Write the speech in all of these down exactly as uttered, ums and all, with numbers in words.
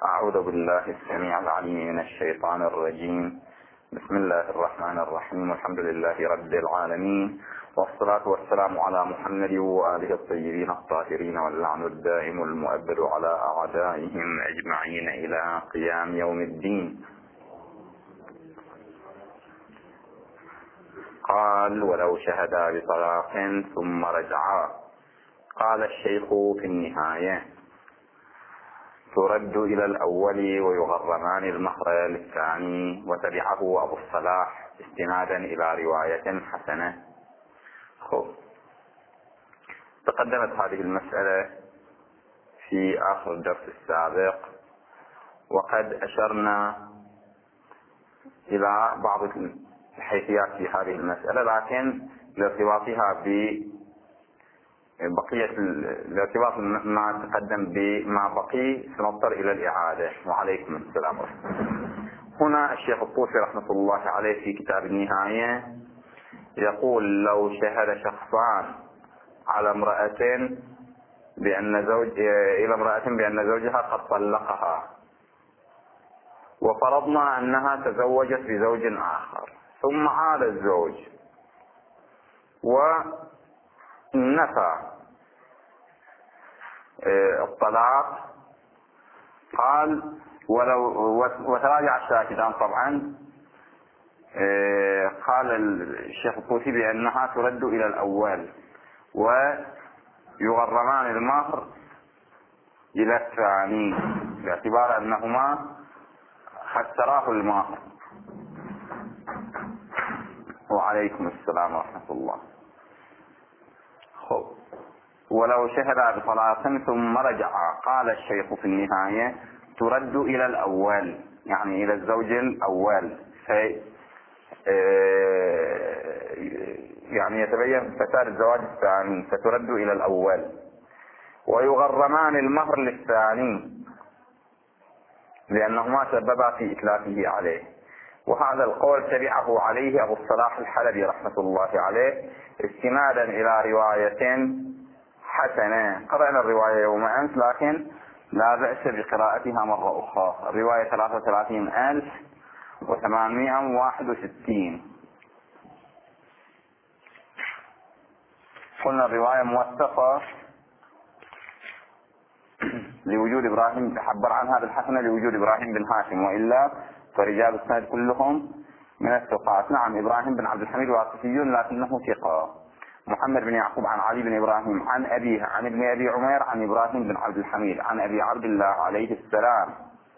أعوذ بالله السميع العليم من الشيطان الرجيم. بسم الله الرحمن الرحيم. الحمد لله رب العالمين، والصلاة والسلام على محمد وآله الطيبين الطاهرين، واللعن الدائم المؤبد على أعدائهم أجمعين إلى قيام يوم الدين. قال: ولو شهدا بطلاق ثم رجعا. قال الشيخ في النهاية: ترد إلى الأول ويغرمان المهر للثاني. وتبعه أبو الصلاح استنادا إلى رواية حسنة. خب. تقدمت هذه المسألة في آخر الدرس السابق، وقد أشرنا إلى بعض الحيثيات في هذه المسألة، لكن لارتباطها ب بقية الارتباط ما تقدم بما بقي سنضطر إلى الإعادة. وعليكم السلام ورحمة الله. هنا الشيخ الطوسي رحمة الله عليه في كتاب النهاية يقول: لو شهد شخصان على امرأة بأن زوج إلى امرأة بأن زوجها قد طلقها، وفرضنا أنها تزوجت بزوج آخر، ثم عاد الزوج ونفى الطلاق، قال ولو وتراجع الشاهدان طبعا، قال الشيخ الطوسي بأنها ترد إلى الأول ويغرمان المهر إلى الثاني، باعتبار أنهما خسراه المهر. وعليكم السلام ورحمة الله. خب. ولو شهد بطلاق ثم رجع، قال الشيخ في النهاية: ترد إلى الأول، يعني إلى الزوج الأول، في يعني يتبين فساد الزواج الثاني، فترد إلى الأول. ويغرمان المهر للثاني لأنهما سببا في إتلافه عليه. وهذا القول تبعه عليه أبو الصلاح الحلبي رحمة الله عليه استنادا إلى رواية حسنة. قرأنا الرواية يوم أمس، لكن لا بأس بقراءتها مرة أخرى. الرواية ثلاثة وثلاثين ألف وثمانمائة وواحد وستين. قلنا الرواية موثقة لوجود إبراهيم، تحبر عنها بالحسنة لوجود إبراهيم بن هاشم، وإلا فرجال السند كلهم من الثقات. نعم، إبراهيم بن عبد الحميد واقفي لكنه ثقة. محمد بن يعقوب عن علي بن إبراهيم عن أبيه عن ابن أبي عمير عن إبراهيم بن عبد الحميد عن أبي عبد الله عليه السلام: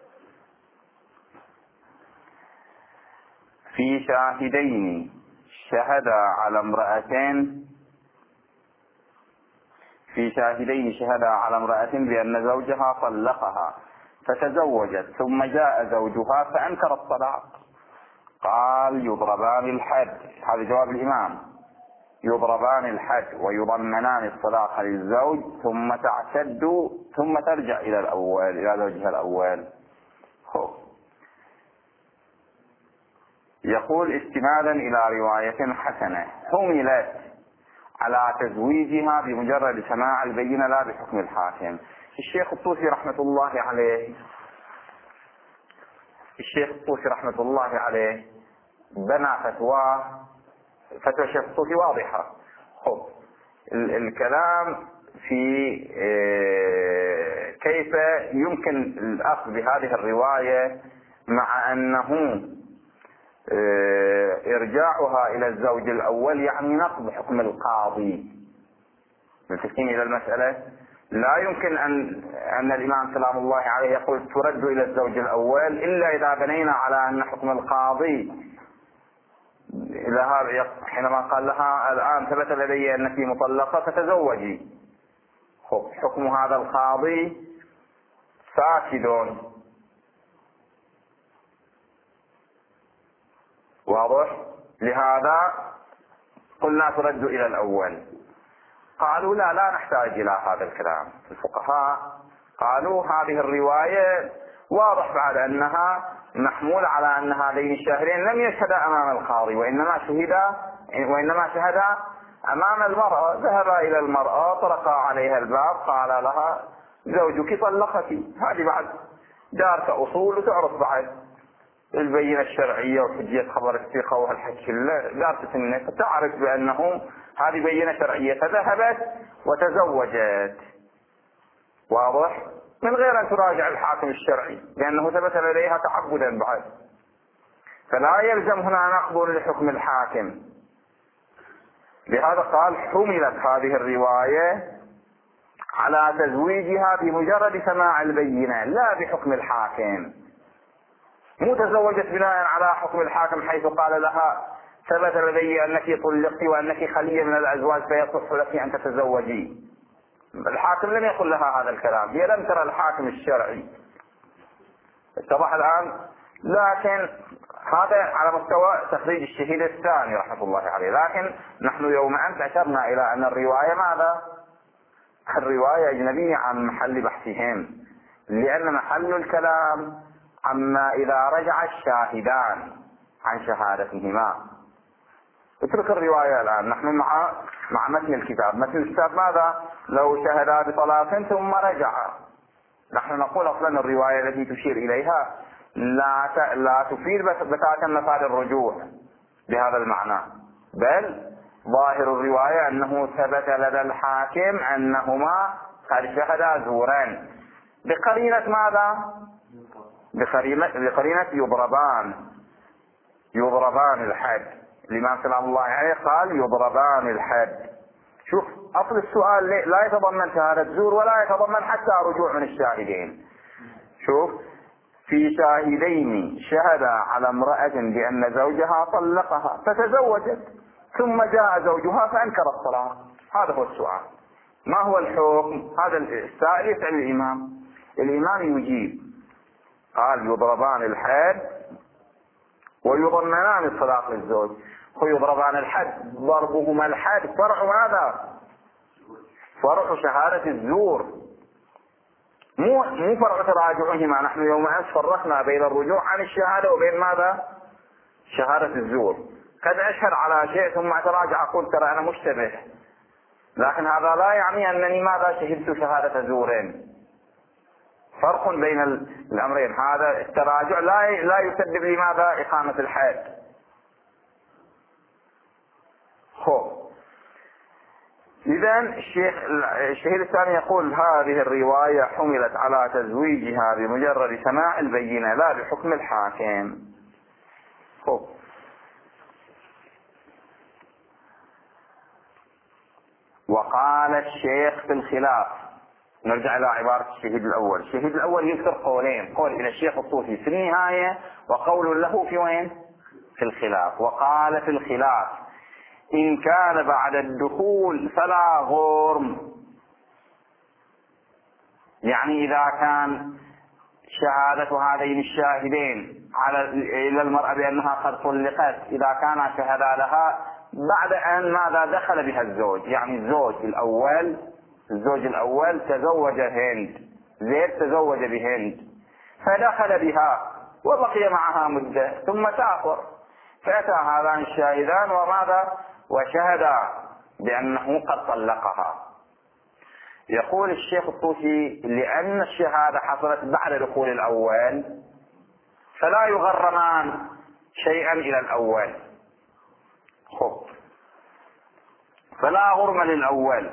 في شاهدين شهدا على امرأتين في شاهدين شهدا على امرأة بأن زوجها طلقها فتزوجت، ثم جاء زوجها فأنكر الطلاق، قال: يضربان الحد. هذا جواب الإمام: يضربان الحد ويضمنان الطلاق للزوج، ثم تعتد ثم ترجع إلى الأول، إلى زوجها الأول. هو. يقول استنادا إلى رواية حسنة حملت على تزويجها بمجرد سماع البينة لا بحكم الحاكم. الشيخ الطوسي رحمة الله عليه الشيخ الطوسي رحمة الله عليه بنى فتوى فتوى الشيخ الطوسي واضحة. خب. الكلام في كيف يمكن الأخذ بهذه الرواية مع أنه إرجاعها إلى الزوج الأول يعني نقض حكم القاضي. متفقين إلى المسألة؟ لا يمكن أن أن الإمام سلام الله عليه يقول ترد إلى الزوج الأول إلا إذا بنينا على أن حكم القاضي إلى هذا، حينما قال لها الآن ثبت لدي أنك مطلقة فتزوجي. خب. حكم هذا القاضي فاسد. واضح؟ لهذا قلنا ترد إلى الأول. قالوا لا لا نحتاج إلى هذا الكلام. الفقهاء قالوا هذه الرواية واضح بعد أنها محمولة على أن هذين الشاهدين لم يشهدا أمام القاضي، وإنما شهدا وإنما شهدا أمام المرأة. ذهبا إلى المرأة، طرقا عليها الباب، قال لها: زوجك طلقك. هذه بعد دار كأصول وتعرف بعد البينة الشرعية وحجية خبر الثقة وهالحكي دار تسنة، فتعرف بأنه هذه بينة شرعية، فذهبت وتزوجت، واضح، من غير أن تراجع الحاكم الشرعي، لأنه ثبت لديها تعبدا بعد، فلا يلزم هنا نقض لحكم الحاكم. لهذا قال حملت هذه الرواية على تزويجها بمجرد سماع البينة لا بحكم الحاكم، مو تزوجت بناء على حكم الحاكم حيث قال لها ثبت لدي أنك طلقت وأنك خلية من الأزواج فيصح لك أن تتزوجي. الحاكم لم يقل لها هذا الكلام، هي لم ترى الحاكم الشرعي، اتضح الآن. لكن هذا على مستوى تخريج الشهيد الثاني رحمة الله عليه. لكن نحن يوم أمس أشرنا إلى أن الرواية ماذا؟ الرواية أجنبية عن محل بحثهم، لأن محل الكلام عما إذا رجع الشاهدان عن شهادتهما. اترك الرواية الآن، نحن مع مع متن الكتاب. متن الكتاب ماذا؟ لو شهدا بطلاق ثم رجع، نحن نقول أصلا الرواية التي تشير إليها لا لا تفيد بتاتا مفاد الرجوع بهذا المعنى، بل ظاهر الرواية أنه ثبت لدى الحاكم أنهما قد شهدا زورا بقرينة ماذا؟ بقرينة, بقرينة يضربان يضربان الحد. الإمام سلام الله عليه قال يضربان الحد. شوف أصل السؤال لا يتضمن شهادة زور ولا يتضمن حتى رجوع من الشاهدين. شوف في شاهدين شهدا على امرأة بأن زوجها طلقها فتزوجت ثم جاء زوجها فأنكر الطلاق، هذا هو السؤال. ما هو الحكم؟ هذا السائل يسأل الإمام، الإمام يجيب قال يضربان الحد ويضمنان الطلاق للزوج. هو يضربان الحد، ضربهما الحد فرع ماذا؟ فرع شهادة الزور، مو مو فرع تراجعهما. نحن يوم أمس فرقنا بين الرجوع عن الشهادة وبين ماذا؟ شهادة الزور. قد أشهد على شيء ثم أتراجع أقول ترى أنا مشتبه، لكن هذا لا يعني أنني ماذا شهدت شهادة زورين. فرق بين الأمرين. هذا التراجع لا لا يسبب لي ماذا؟ إقامة الحد. خب إذا الشيخ الشهيد الثاني يقول هذه الرواية حملت على تزويجها بمجرد سماع البينة لا بحكم الحاكم. خب وقال الشيخ في الخلاف، نرجع إلى عبارة الشهيد الأول. الشهيد الأول يذكر قولين، قول إلى الشيخ الطوسي في النهاية وقول له في وين؟ في الخلاف. وقال في الخلاف إن كان بعد الدخول فلا غرم، يعني إذا كان شهادة هذين الشاهدين على إلى المرأة بأنها قد طلقت إذا كان شهدا لها بعد أن ماذا دخل بها الزوج، يعني الزوج الأول الزوج الأول تزوج هند، زيد تزوج بهند فدخل بها وبقي معها مدة ثم سافر، فأتى هذان الشاهدان وماذا؟ وشهدا بأنه قد طلقها. يقول الشيخ الطوسي لأن الشهادة حصلت بعد دخول الأول فلا يغرمان شيئا إلى الأول. خب فلا غرم للأول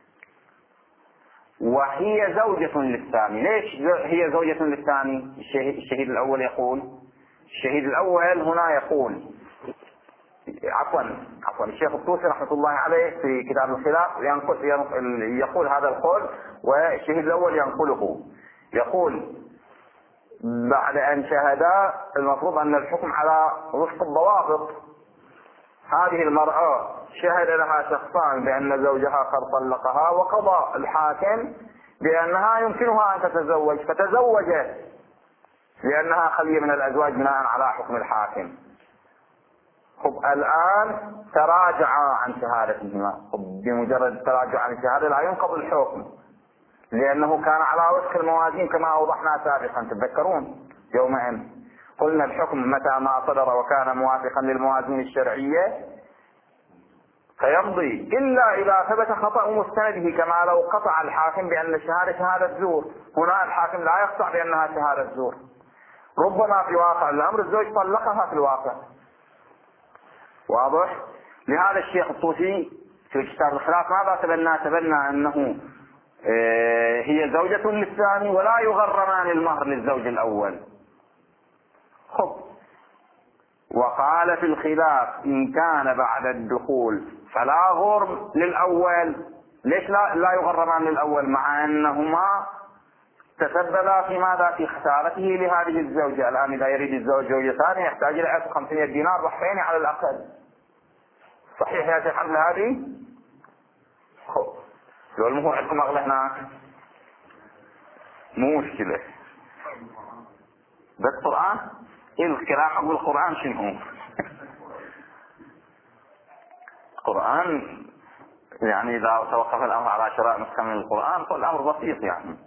وهي زوجة للثاني. ليش هي زوجة للثاني؟ الشهيد الأول يقول الشهيد الأول هنا يقول عفوا عفوا الشيخ الطوسي رحمة الله عليه في كتاب الخلاف ينقل يقول هذا القول، والشهيد الأول ينقله يقول بعد أن شهدا المفروض أن الحكم على وفق الضوابط. هذه المرأة شهد لها شخصان بأن زوجها قد طلقها وقضى الحاكم بأنها يمكنها أن تتزوج فتزوجت لأنها خلية من الأزواج بناء على حكم الحاكم. خب الآن تراجع عن شهادتهما. خب بمجرد التراجع عن الشهادة لا ينقض الحكم لأنه كان على وفق الموازين كما أوضحنا سابقا. تذكرون يوم أن قلنا الحكم متى ما صدر وكان موافقا للموازين الشرعية فيمضي إلا إذا ثبت خطأ مستنده، كما لو قطع الحاكم بأن الشهادة شهادة زور. هنا الحاكم لا يقطع بأنها شهادة زور، ربما في واقع الأمر الزوج طلقها في الواقع. واضح؟ لهذا الشيخ الطوسي في كتاب الخلاف ماذا تبنى؟ تبنى أنه هي زوجة للثاني ولا يغرمان المهر للزوج الأول. خب. وقال في الخلاف إن كان بعد الدخول فلا غرم للأول. ليش لا, لا يغرمان للأول؟ مع أنهما تسببا في ماذا؟ في خسارته لهذه الزوجة. الآن إذا يريد الزوج زوجة ثانية يحتاج إلى خمسمائة دينار ضحيين على الأقل. صحيح يا شيخ حمد هذه؟ خب. لو المهم عندكم أغلى هناك مو مشكلة. ده القرآن؟ إيه الكلام حق القرآن شنو هو؟ القرآن يعني إذا توقف الأمر على شراء نسخة من القرآن فالأمر بسيط يعني.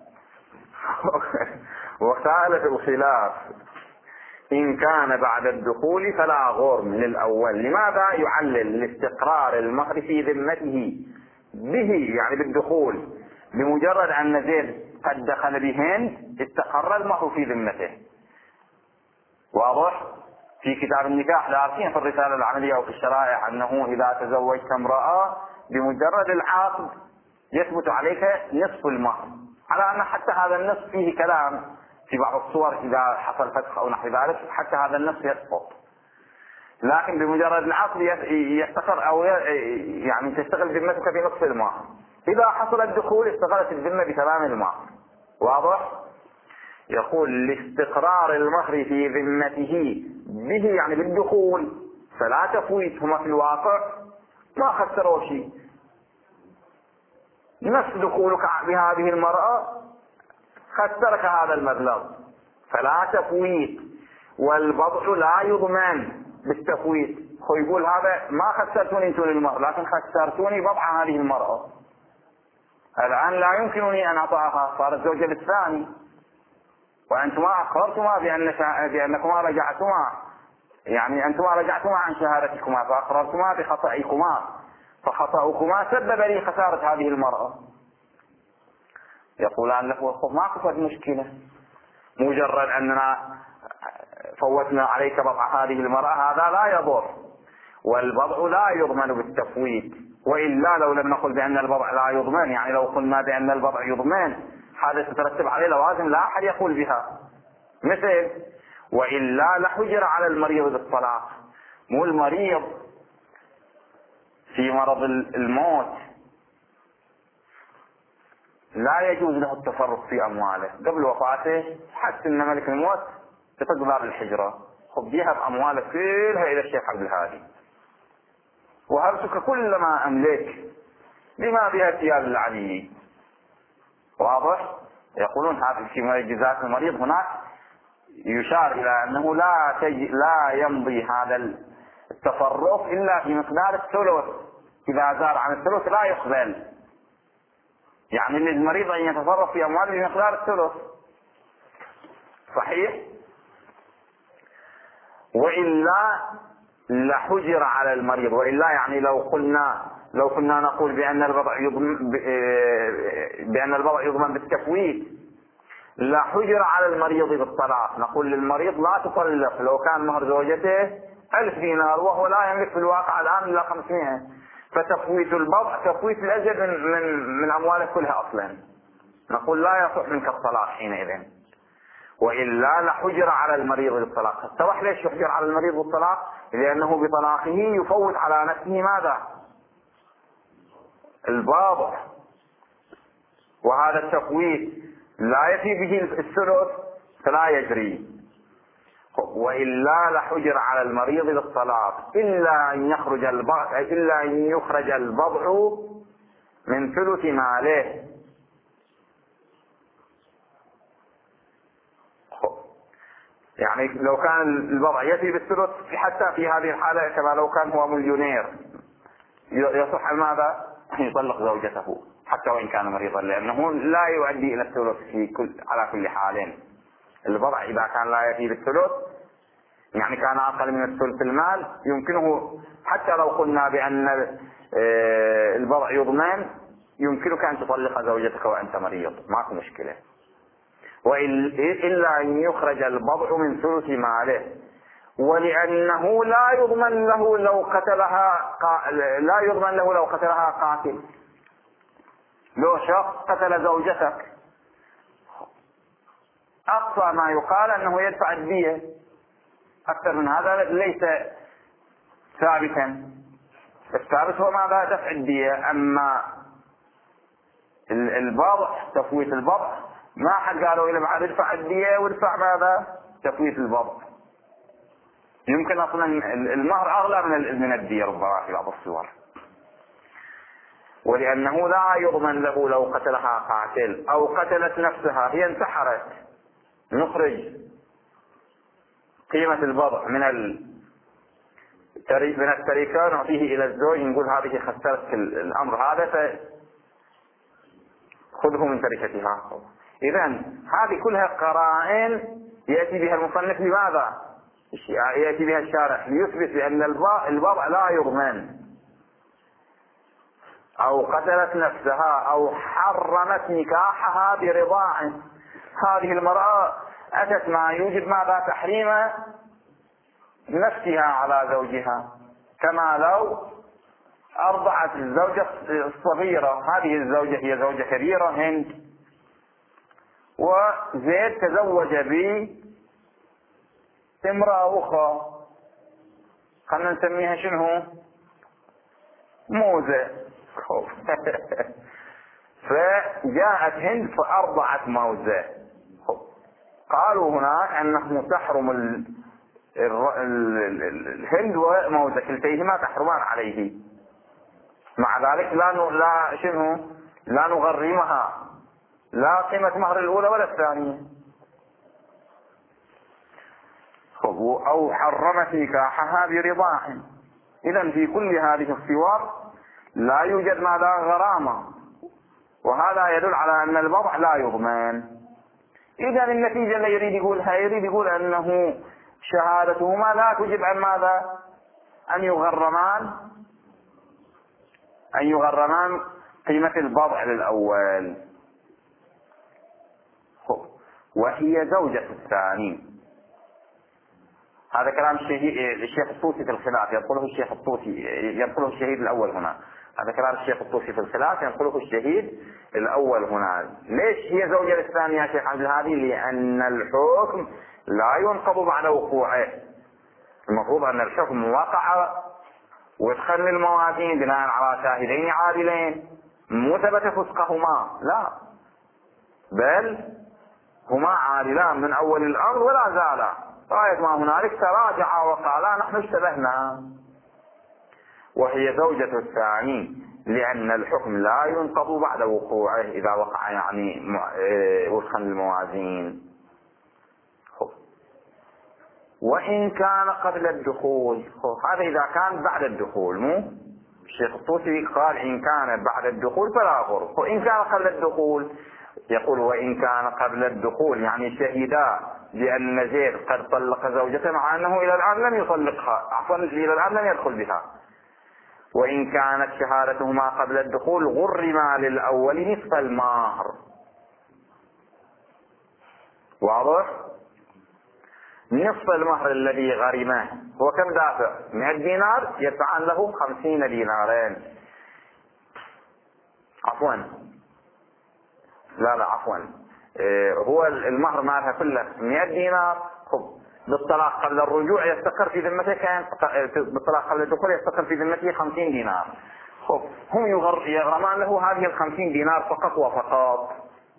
وقال في الخلاف إن كان بعد الدخول فلا غرم للأول. لماذا؟ يعلل لاستقرار المهر في ذمته به، يعني بالدخول. بمجرد أن زيد قد دخل بهن استقر المهر في ذمته. واضح؟ في كتاب النكاح دارسين في الرسالة العملية وفي الشرائع أنه إذا تزوجت امرأة بمجرد العقد يثبت عليك نصف المهر، على أن حتى هذا النصف فيه كلام في بعض الصور إذا حصل فتح أو نحو ذلك حتى هذا النصف يسقط، لكن بمجرد العقد يستقر أو يعني تشتغل ذمتك في نصف المهر. إذا حصل الدخول استغلت الذمة بتمام المهر. واضح؟ يقول لاستقرار المهر في ذمته به يعني بالدخول، فلا تفويت. هما في الواقع ما خسروا شيء، نفس دخولك بهذه المرأة خسرك هذا المبلغ، فلا تفويت. والبضع لا يضمن بالتفويت. هو يقول هذا ما خسرتوني انتم المهر لكن خسرتوني بضع هذه المرأة. الآن لا يمكنني أن أعطاها، صارت زوجة بالثاني، وأنتما أخبرتما بأن بأنكما رجعتما، يعني أنتما رجعتما عن شهادتكما فأقررتما بخطئكما، فخطأكما سبب لي خسارة هذه المرأة. يقولان له ما قصد مشكلة، مجرد أننا فوتنا عليك بضع هذه المرأة هذا لا يضر، والبضع لا يضمن بالتفويت. وإلا لو لم نقل بأن البضع لا يضمن، يعني لو قلنا بأن البضع يضمن هذا تترتب عليه لوازم لا أحد يقول بها، مثل وإلا لحجر على المريض بالطلاق. مو المريض في مرض الموت لا يجوز له التصرف في أمواله قبل وفاته حتى إن ملك الموت تقدر الحجرة، خذ بيها بأموالك كلها إلى الشيخ عبد الهادي وهرسك كل ما أملك بما بها ثياب العلي. واضح؟ يقولون هذا في جزاء المريض هناك يشار إلى أنه لا تج... لا يمضي هذا التصرف إلا في مقدار الثلث، إذا زاد عن الثلث لا يقبل، يعني للمريض أن يتصرف في أمواله بمقدار الثلث. صحيح؟ وإلا لحجر على المريض. وإلا يعني لو قلنا لو كنا نقول بأن البضع يضمن بأن البضع يضمن بالتفويت لحجر على المريض بالطلاق. نقول للمريض لا تطلق لو كان مهر زوجته ألف دينار وهو لا يملك في الواقع الآن إلا خمسمائة، فتفويت البضع تفويت الأجل من, من, من أمواله كلها أصلا. نقول لا يصح منك الطلاق حينئذ. وإلا لحجر على المريض بالطلاق. اتضح ليش يحجر على المريض بالطلاق؟ لأنه بطلاقه يفوت على نفسه ماذا؟ الباضع، وهذا التفويت لا يفي به الثلث فلا يجري. وإلا لحجر على المريض بالطلاق إلا أن يخرج البضع إلا أن يخرج البضع من ثلث ماله. يعني لو كان البضع يفي بالثلث حتى في هذه الحالة كما لو كان هو مليونير يصح ماذا؟ يطلق زوجته حتى وإن كان مريضا، لأنه لا يؤدي إلى الثلث في كل على كل حال. البضع إذا كان لا يفي بالثلث يعني كان أقل من الثلث المال يمكنه، حتى لو قلنا بأن البضع يضمن، يمكنك أن تطلق زوجتك وأنت مريض، ماكو مشكلة. وإلا أن يخرج البضع من ثلث ماله، ولأنه لا يضمن له لو قتلها لا يضمن له لو قتلها قاتل. لو شخص قتل زوجتك، أقصى ما يقال أنه يدفع الدية، أكثر من هذا ليس ثابتا. الثابت هو ماذا؟ دفع الدية. أما البضع، تفويت البضع، ما حد قالوا إلا بعد ادفع الدية وادفع ماذا؟ تفويت البضع. يمكن أصلا المهر أغلى من من الدية ربما في بعض الصور. ولأنه لا يضمن له لو قتلها قاتل أو قتلت نفسها، هي انتحرت، نخرج قيمة البضع من من التركة نعطيه إلى الزوج، نقول هذه خسرت الأمر هذا فخذه من تركتها. إذا هذه كلها قرائن يأتي بها المصنف. لماذا يأتي بها الشارع؟ ليثبت بأن البضع لا يضمن. أو قتلت نفسها أو حرمت نكاحها برضاع، هذه المرأة أتت ما يوجب ماذا؟ تحريم نفسها على زوجها، كما لو أرضعت الزوجة الصغيرة. هذه الزوجة هي زوجة كبيرة هند، وزيد تزوج بامرأة أخرى، خلنا نسميها شنو؟ موزة. فجاءت هند فأرضعت موزة. قالوا هناك أنه تحرم الهند وموزة، كلتيهما تحرمان عليه. مع ذلك لا لا شنو؟ لا نغرمها لا قيمة مهر الأولى ولا الثانية. أو حرمت نكاحها برضاع. إذا في كل هذه الصور لا يوجد ماذا؟ غرامة، وهذا يدل على أن البضع لا يضمن. إذا النتيجة اللي يريد يقولها، يريد يقول أنه شهادتهما لا تجب عن ماذا؟ أن يغرمان أن يغرمان قيمة البضع للأول، وهي زوجة الثاني. هذا كلام الشيخ الطوسي في الخلاف، ينقله الشيخ الطوسي ينقله الشهيد الأول هنا. هذا كلام الشيخ الطوسي في الخلاف، ينقله الشهيد الأول هنا. ليش هي زوجة للثانية يا شيخ عبد الهادي؟ لأن الحكم لا ينقض بعد وقوعه. المفروض أن الحكم وقع وفقا للموازين بناء على شاهدين عادلين، مو ثبت فسقهما، لا، بل هما عادلان من أول الأمر ولا زالا، غاية ما هنالك تراجعا وقالا نحن اشتبهنا. وهي زوجة الثاني لأن الحكم لا ينقض بعد وقوعه إذا وقع، يعني وفقا للموازين. وإن كان قبل الدخول، هذا إذا كان بعد الدخول، مو الشيخ الطوسي قال إن كان بعد الدخول فلا غرب. وإن كان قبل الدخول يقول وإن كان قبل الدخول يعني شهدا بأن زيد قد طلق زوجته مع أنه إلى الآن لم يطلقها، عفوا إلى الآن لم يدخل بها. وإن كانت شهادتهما قبل الدخول غرما للأول نصف المهر. واضح؟ نصف المهر الذي غرمه هو كم دافع؟ مئة دينار، يدفعان له خمسين دينارين. عفوا لا لا عفوا إيه هو المهر مالها كله مئة دينار. خب بالطلاق قبل الرجوع يستقر في ذمته، كان بالطلاق قبل الدخول يستقر في ذمته خمسين دينار. خب هم يغرمان له هذه الخمسين دينار فقط وفقط.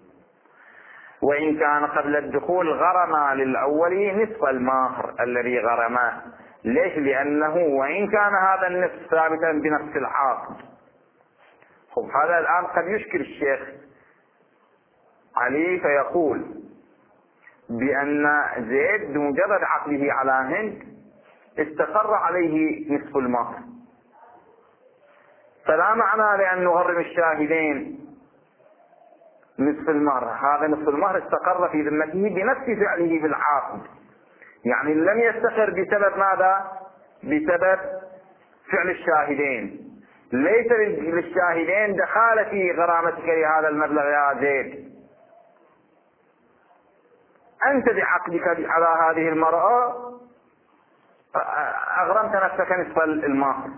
وإن كان قبل الدخول غرما للأول نصف المهر الذي غرماه. ليش؟ لأنه وإن كان هذا النصف ثابتا بنفس العقد. خب هذا الآن قد يشكل الشيخ علي فيقول بأن زيد بمجرد عقده على هند استقر عليه نصف المهر، فلا معنى لأن نغرم الشاهدين نصف المهر. هذا نصف المهر استقر في ذمته بنفس فعله في العقد، يعني لم يستقر بسبب ماذا؟ بسبب فعل الشاهدين. ليس للشاهدين دخالة في غرامتك لهذا المبلغ يا زيد. أنت بعقدك على هذه المرأة أغرمت نفسك نصف المهر.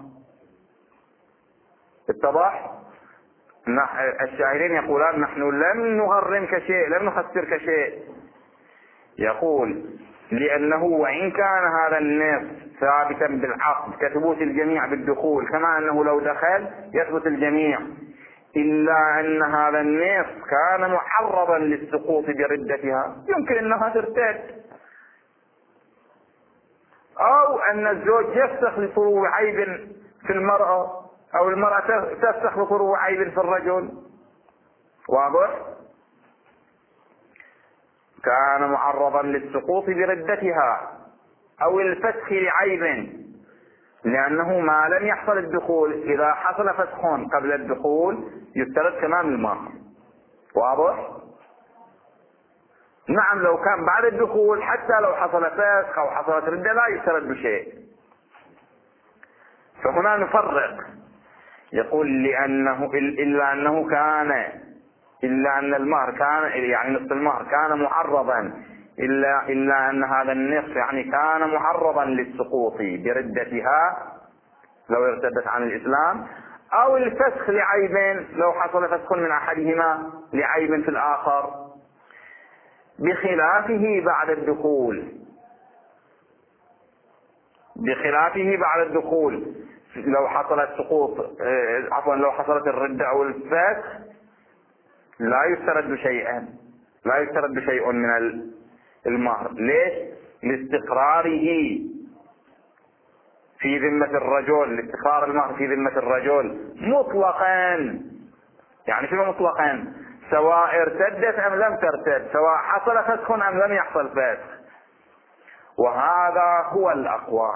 اتضح؟ الشاهدين يقولان نحن لم نغرمك شيء، لم نخسرك شيء. يقول لأنه وإن كان هذا النصف ثابتا بالعقد كثبوت الجميع بالدخول، كما أنه لو دخل يثبت الجميع، إلا أن هذا النصف كان معرضا للسقوط بردتها، يمكن أنها ترتد، أو أن الزوج يفسخ لطلوع عيب في المرأة، أو المرأة تفسخ لطلوع عيب في الرجل. واضح؟ كان معرضا للسقوط بردتها أو الفسخ لعيب، لأنه ما لم يحصل الدخول. إذا حصل فسخ قبل الدخول يفترض تمام المهر. واضح؟ نعم، لو كان بعد الدخول حتى لو حصل فسخ أو حصلت ردة لا يفترض بشيء. فهنا نفرق. يقول لأنه إلا أنه كان إلا أن المهر كان يعني نصف المهر كان معرضا إلا إلا أن هذا النصف يعني كان معرضا للسقوط بردتها لو ارتدت عن الإسلام، أو الفسخ لعيب لو حصل فسخ من أحدهما لعيب في الآخر، بخلافه بعد الدخول. بخلافه بعد الدخول لو حصلت سقوط عفوا لو حصلت الردة أو الفسخ لا يسترد شيئا، لا يسترد شيء من المهر. ليش؟ لاستقراره في ذمة الرجل، لاستقرار المهر في ذمة الرجل مطلقا. يعني شنو مطلقا؟ سواء ارتدت أم لم ترتد، سواء حصل فسخ أم لم يحصل فسخ. وهذا هو الأقوى،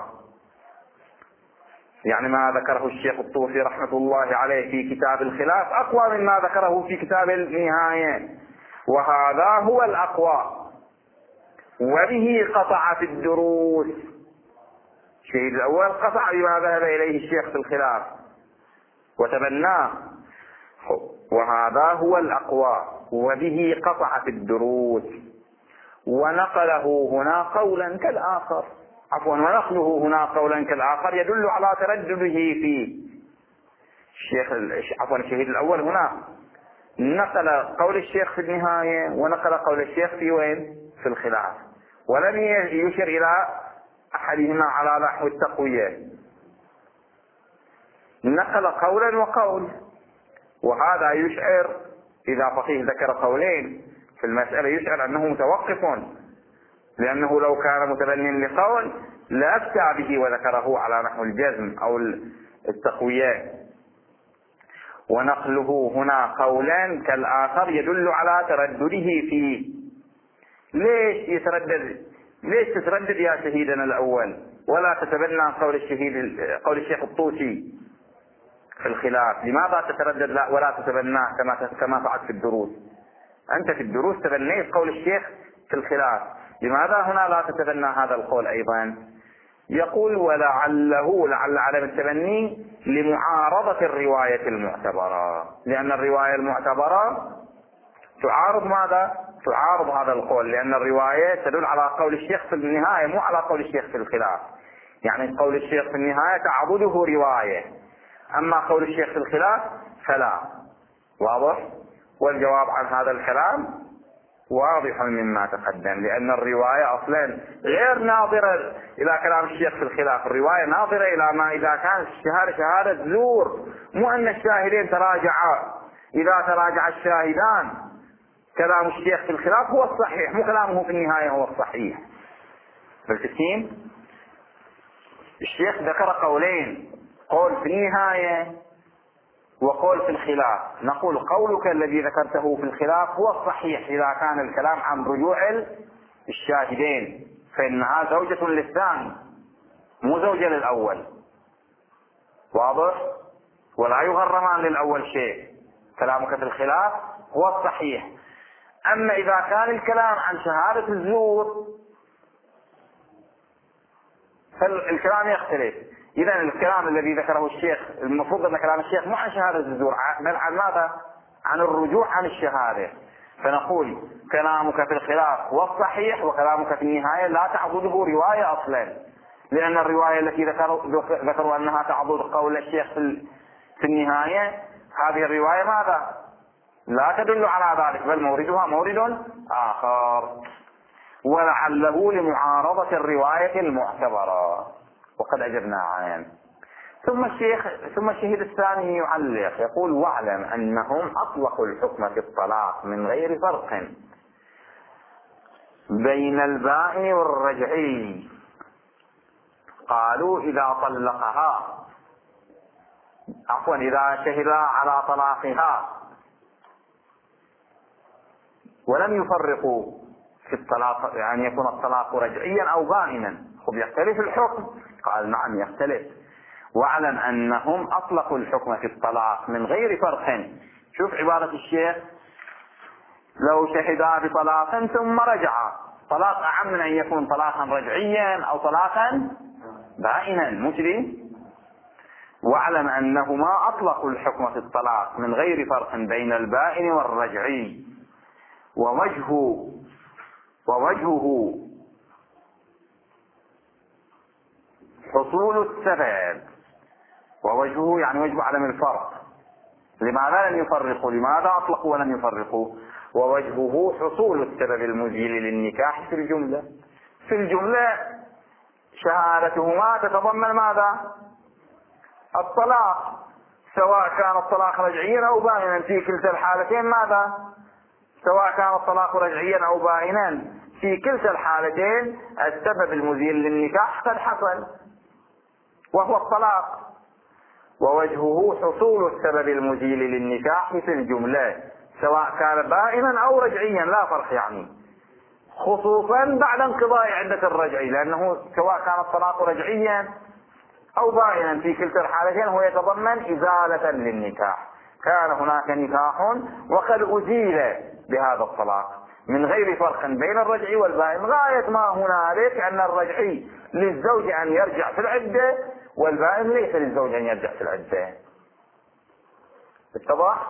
يعني ما ذكره الشيخ الطوسي رحمة الله عليه في كتاب الخلاف أقوى مما ذكره في كتاب النهاية، وهذا هو الأقوى، وبه قطع في الدروس. الشهيد الأول قطع بما ذهب إليه الشيخ في الخلاف وتبناه، وهذا هو الأقوى، وبه قطع في الدروس. ونقله هنا قولا كالآخر، عفوا ونقله هنا قولا كالآخر يدل على تردده فيه. الشيخ عفوا الشهيد الأول هنا نقل قول الشيخ في النهاية ونقل قول الشيخ في وين؟ في الخلاف، ولم يشر إلى أحدهما على نحو التقوية، نقل قولا وقول. وهذا يشعر إذا فقيه ذكر قولين في المسألة يشعر أنه متوقف، لأنه لو كان متبنيا لقول لأفتى به وذكره على نحو الجزم أو التقوية. ونقله هنا قولا كالآخر يدل على تردده فيه. ليش يتردد؟ ليش تتردد يا شهيدنا الأول ولا تتبنى قول الشهيد قول الشيخ الطوسي في الخلاف؟ لماذا تتردد لا ولا تتبناه كما كما فعلت في الدروس؟ أنت في الدروس تبنيت قول الشيخ في الخلاف، لماذا هنا لا تتبنى هذا القول أيضا؟ يقول ولعله لعل عدم التبني لمعارضة الرواية المعتبرة، لأن الرواية المعتبرة تعارض ماذا؟ تعارض هذا القول، لأن الرواية تدل على قول الشيخ في النهاية مو على قول الشيخ في الخلاف. يعني قول الشيخ في النهاية تعضده رواية، أما قول الشيخ في الخلاف فلا. واضح؟ والجواب عن هذا الكلام واضح مما تقدم، لأن الرواية أصلا غير ناظرة إلى كلام الشيخ في الخلاف، الرواية ناظرة إلى ما إذا كانت الشهادة شهادة زور، مو أن الشاهدين تراجعا. إذا تراجع الشاهدان كلام الشيخ في الخلاف هو الصحيح، مو كلامه في النهاية هو الصحيح. بالتسليم الشيخ ذكر قولين، قول في النهاية وقول في الخلاف. نقول قولك الذي ذكرته في الخلاف هو الصحيح إذا كان الكلام عن رجوع الشاهدين، فإنها زوجة للثاني مو زوجة للأول. واضح؟ ولا يغرمان للأول شيء. كلامك في الخلاف هو الصحيح. أما إذا كان الكلام عن شهادة الزور فالكلام يختلف. إذا الكلام الذي ذكره الشيخ المفروض أن كلام الشيخ مو عن شهادة الزور، بل عن ماذا؟ عن الرجوع عن الشهادة. فنقول كلامك في الخلاف والصحيح وكلامك في النهاية لا تعضده رواية أصلا، لأن الرواية التي ذكروا, ذكروا أنها تعضد قول الشيخ في النهاية، هذه الرواية ماذا؟ لا تدل على ذلك، بل موردها مورد آخر، ولعله لمعارضة الرواية المعتبرة، وقد أجبنا عنه. ثم الشيخ ثم الشهيد الثاني يعلق يقول: واعلم أنهم أطلقوا الحكم في الطلاق من غير فرق بين البائن والرجعي. قالوا إذا طلقها عفوا إذا شهد على طلاقها ولم يفرقوا في الطلاق، يعني يكون الطلاق رجعيا أو بائنا، خب يختلف الحكم؟ قال نعم يختلف. واعلم أنهم أطلقوا الحكم في الطلاق من غير فرق. شوف عبارة الشيخ: لو شهدا بطلاق ثم رجعا، طلاق أعم من أن يكون طلاقا رجعيا أو طلاقا بائنا، مجري. واعلم أنهما أطلقوا الحكم في الطلاق من غير فرق بين البائن والرجعي، ووجهه ووجهه حصول السبب. ووجهه يعني وجه عدم الفرق. لماذا لم يفرقوا؟ لماذا أطلقوا ولم يفرقوا؟ ووجهه حصول السبب المزيل للنكاح في الجملة. في الجملة شهادتهما تتضمن ماذا؟ الطلاق، سواء كان الطلاق رجعيا أو بائنا. في كلتا الحالتين ماذا؟ سواء كان الطلاق رجعيا أو بائنا، في كلتا الحالتين السبب المزيل للنكاح قد حصل، وهو الطلاق. ووجهه حصول السبب المزيل للنكاح في الجملة سواء كان بائنا أو رجعيا، لا فرق يعني، خصوصا بعد انقضاء عدة الرجع، لأنه سواء كان الطلاق رجعيا أو بائنا في كلتا الحالتين هو يتضمن إزالة للنكاح. كان هناك نكاح وقد أزيل بهذا الطلاق من غير فرق بين الرجعي والبائن. غاية ما هنالك أن الرجعي للزوج أن يرجع في العدة، والبائن ليس للزوج أن يرجع في العدة. اتضح؟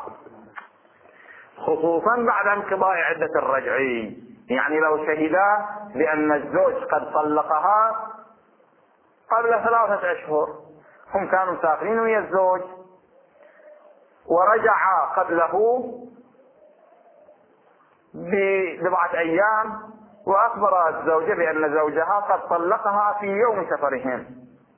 خصوصا بعد انقضاء عدة الرجعي، يعني لو شهدا بأن الزوج قد طلقها قبل ثلاثة أشهر، هم كانوا مسافرين ويا الزوج ورجعا قبله ببضعة أيام، وأخبر الزوجة بأن زوجها قد طلقها في يوم سفرهم.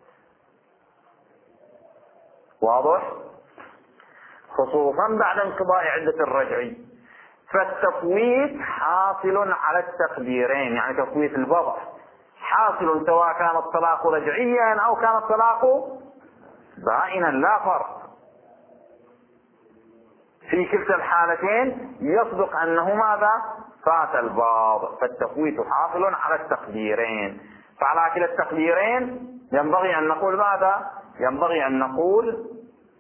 واضح؟ خصوصا بعد انقضاء عدة الرجعي. فالتفويت حاصل على التقديرين، يعني تفويت البضع حاصل سواء كان الطلاق رجعيا أو كان الطلاق بائنا، لا فرق. في كلتا الحالتين يصدق أنه ماذا؟ فات الباض. فالتفويت حاصل على التقديرين. فعلى كلا التقديرين ينبغي أن نقول ماذا؟ ينبغي أن نقول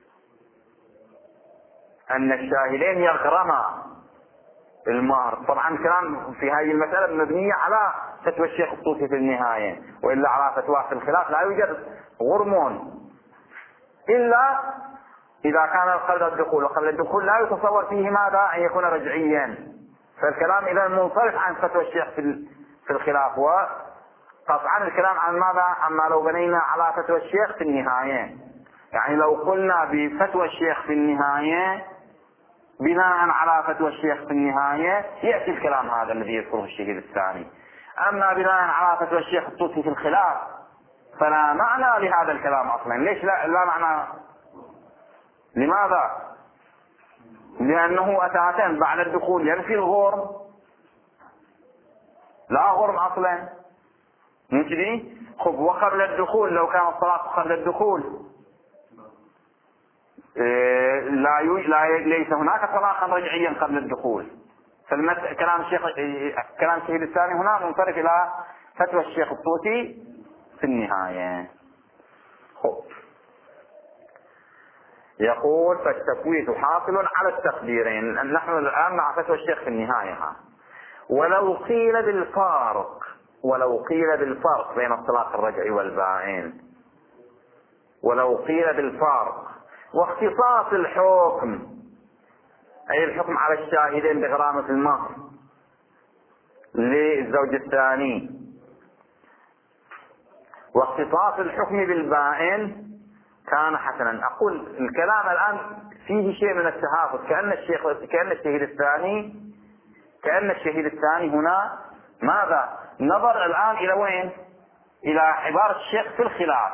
أن الشاهدين يغرما المهر. طبعا كلام في هذه المسألة مبنية على فتوى الشيخ الطوسي في النهاية، وإلا على فتوى في الخلاف لا يوجد غرم إلا إذا كان قبل الدخول، وقبل الدخول لا يتصور فيه ماذا؟ أن يكون رجعيا. فالكلام إذا منصرف عن فتوى الشيخ في الخلاف، وقطعا الكلام عن ماذا؟ عما لو بنينا على فتوى الشيخ في النهاية. يعني لو قلنا بفتوى الشيخ في النهاية بناء على فتوى الشيخ في النهاية يأتي الكلام هذا الذي يذكره الشهيد الثاني. أما بناء على فتوى الشيخ الطوسي في الخلاف فلا معنى لهذا الكلام أصلا. ليش لا, لا معنى؟ لماذا؟ لأنه أساسا بعد الدخول ينفي الغرم، لا غرم أصلا، مو كذي؟ خب وقبل الدخول لو كان الطلاق قبل الدخول إيه لا, يو... لا ليس هناك طلاقا رجعيا قبل الدخول. فالمس... كلام الشيخ كلام الشهيد الثاني هنا منصرف إلى فتوى الشيخ الطوسي في النهاية. خب يقول فالتفويت حاصل على التقديرين. نحن الآن مع فتوى الشيخ في النهاية. ولو قيل بالفارق ولو قيل بالفرق بين الطلاق الرجعي والبائن، ولو قيل بالفرق واختصاص الحكم، أي الحكم على الشاهدين بغرامة المهر للزوج الثاني، واختصاص الحكم بالبائن كان حسنا. أقول الكلام الآن فيه شيء من التهافت، كأن الشيخ كأن الشهيد الثاني كأن الشهيد الثاني هنا ماذا؟ نظر الآن إلى وين؟ إلى عبارة الشيخ في الخلاف،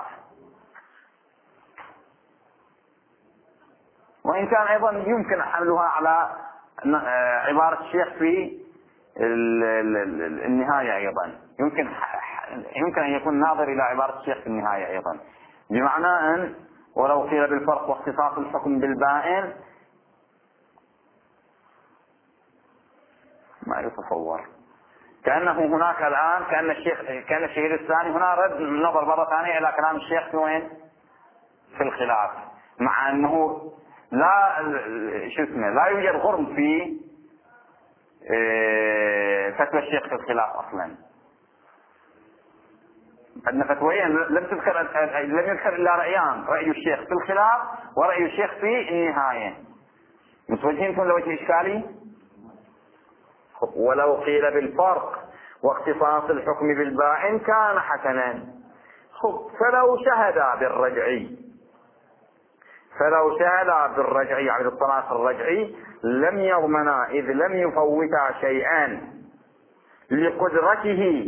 وإن كان أيضا يمكن حملها على عبارة الشيخ في النهاية أيضا، يمكن يمكن أن يكون ناظر إلى عبارة الشيخ في النهاية أيضا، بمعنى أن ولو قيل بالفرق واختصاص الحكم بالبائن ما يتصور، كأنه هناك الآن كأن الشيخ كأن الشهيد الثاني هنا رد النظر مرة ثانية إلى كلام الشيخ في وين؟ في الخلاف، مع أنه لا شو اسمه لا يوجد غرم في فتوى الشيخ في الخلاف أصلا. عندنا فتويين لم تذكر لم يذكر إلا رأيان، رأي الشيخ في الخلاف ورأي الشيخ في النهاية. متوجهين كل وجه إشكالي. ولو قيل بالفرق واختصاص الحكم بالبائن كان حسنا. خب فلو شهد بالرجعي فلو شهد بالرجعي يعني بالطلاق الرجعي لم يضمنا إذ لم يفوتا شيئا لقدرته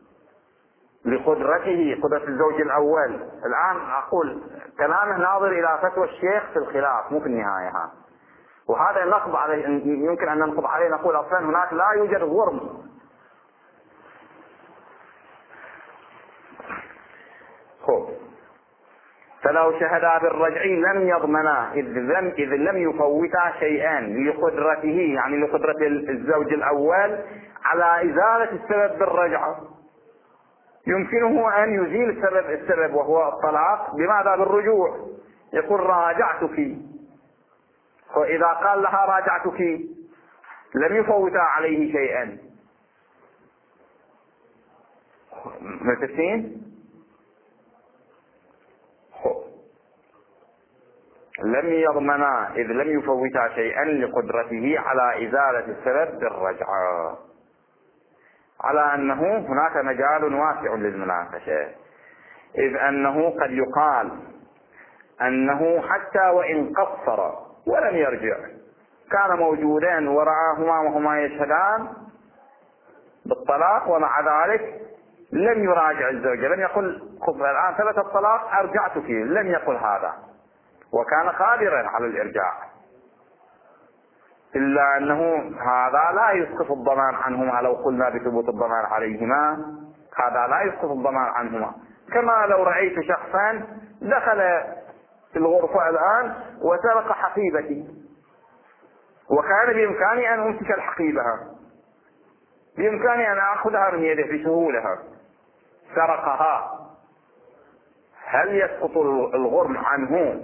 لقدرته قدرة الزوج الأول. الآن أقول كلامه ناظر إلى فتوى الشيخ في الخلاف مو في النهاية ها. وهذا نقض عليه، يمكن أن ننقض عليه نقول أصلا هناك لا يوجد غرم. خب فلو شهدا بالرجعي لم يضمنا إذ لم, إذ لم يفوتا شيئا لقدرته يعني لقدرة الزوج الأول على إزالة السبب بالرجعة. يمكنه أن يزيل السبب السبب وهو الطلاق بماذا؟ بالرجوع. يقول راجعتك، وإذا قال لها راجعتك لم يفوتا عليه شيئا. متفقين؟ لم يضمنا إذ لم يفوتا شيئا لقدرته على إزالة السبب بالرجعة، على أنه هناك مجال واسع للمناقشة، إذ أنه قد يقال أنه حتى وإن قصر ولم يرجع كان موجودان ورآهما وهما يشهدان بالطلاق، ومع ذلك لم يراجع الزوجة، لم يقل خذ الآن ثبت الطلاق أرجعتك، لم يقل هذا، وكان قادرا على الإرجاع، إلا أنه هذا لا يسقط الضمان عنهما. لو قلنا بثبوت الضمان عليهما هذا لا يسقط الضمان عنهما. كما لو رأيت شخصا دخل في الغرفة الآن وسرق حقيبتي، وكان بإمكاني أن أمسك الحقيبة، بإمكاني أن أخذها من يده بسهولة، سرقها، هل يسقط الغرم عنه